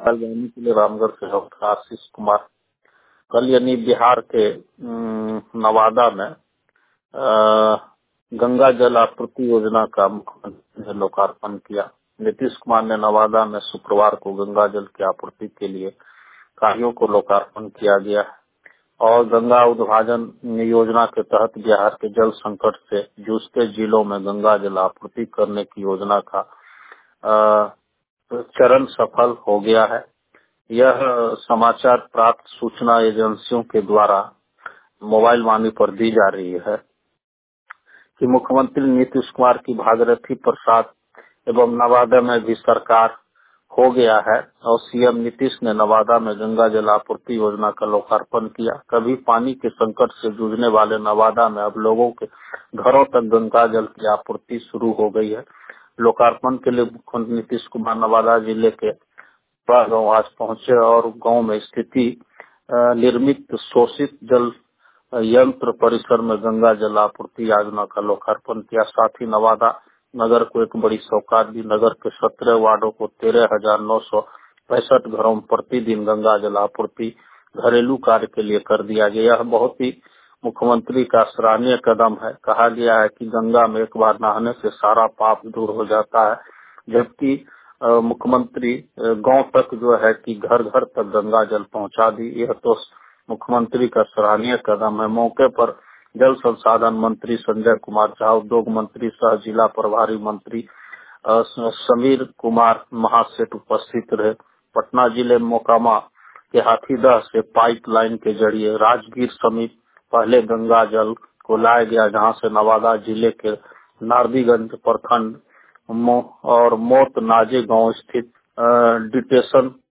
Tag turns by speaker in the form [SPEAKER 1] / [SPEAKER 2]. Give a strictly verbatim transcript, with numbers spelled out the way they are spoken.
[SPEAKER 1] राजधानी के लिए रामगढ़ से डॉक्टर आशीष कुमार। कल यानी बिहार के अम, नवादा में अ, गंगा जल आपूर्ति योजना का मुख्यमंत्री ने लोकार्पण किया। नीतीश कुमार ने नवादा में शुक्रवार को गंगा जल की आपूर्ति के लिए कार्यों को लोकार्पण किया गया और गंगा उद्भाजन योजना के तहत बिहार के जल संकट से जूझते जिलों में गंगा जल आपूर्ति करने की योजना का अ, चरण सफल हो गया है। यह समाचार प्राप्त सूचना एजेंसियों के द्वारा मोबाइल वाणी पर दी जा रही है कि मुख्यमंत्री नीतीश कुमार की भागीरथी प्रसाद एवं नवादा में भी सरकार हो गया है और सीएम नीतीश ने नवादा में गंगा जल आपूर्ति योजना का लोकार्पण किया। कभी पानी के संकट से जूझने वाले नवादा में अब लोगों के घरों तक गंगा जल की आपूर्ति शुरू हो गई है। लोकार्पण के लिए मुख्यमंत्री नीतीश कुमार नवादा जिले के गाँव आज पहुंचे और गांव में स्थिति निर्मित शोषित जल यंत्र परिसर में गंगा जल आपूर्ति योजना का लोकार्पण किया। साथ ही नवादा नगर को एक बड़ी सौगात दी। नगर के सत्रह वार्डों को तेरह हजार नौ सौ पैंसठ घरों में प्रतिदिन गंगा जल आपूर्ति घरेलू कार्य के लिए कर दिया गया। यह बहुत ही मुख्यमंत्री का सराहनीय कदम है। कहा गया है कि गंगा में एक बार नहाने से सारा पाप दूर हो जाता है, जबकि मुख्यमंत्री गांव तक जो है कि घर घर तक गंगा जल पहुंचा दी। यह तो मुख्यमंत्री का सराहनीय कदम है। मौके पर जल संसाधन मंत्री संजय कुमार झा, उद्योग मंत्री सह जिला प्रभारी मंत्री समीर कुमार महासेठ उपस्थित रहे। पटना जिले मोकामा के हाथीदह से पाइपलाइन के जरिए राजगीर समीप पहले गंगा जल को लाया गया, जहां से नवादा जिले के नारदीगंज प्रखंड मो और मोत नाजे गांव स्थित डिटेशन